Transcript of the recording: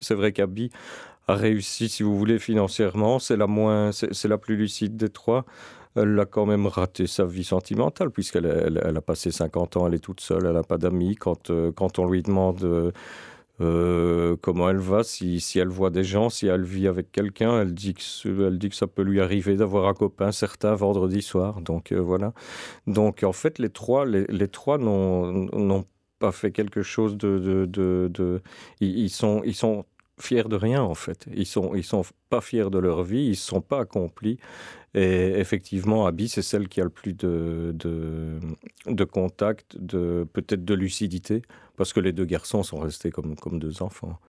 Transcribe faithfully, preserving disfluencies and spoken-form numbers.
C'est vrai qu'Abby a réussi, si vous voulez, financièrement. C'est la moins c'est c'est la plus lucide des trois. Elle a quand même raté sa vie sentimentale puisqu'elle elle elle a passé cinquante ans, elle est toute seule, elle a pas d'amis. Quand, heu, quand on lui demande, heu heu, comment elle va, si si elle voit des gens, si elle vit avec quelqu'un, elle dit que ce elle dit que ça peut lui arriver d'avoir un copain certain vendredi soir, donc heu, voilà. Donc en fait, les trois les les trois n'ont n'ont pas fait quelque chose de de de de ils ils sont ils sont fiers de rien, en fait. Ils sont ils sont f pas fiers de leur vie, ils se sont pas accomplis et effectivement, Abby, c'est celle qui a le plus de de, mmh, de contact, de peut-être de lucidité, parce que les deux garçons sont restés comme comme deux enfants.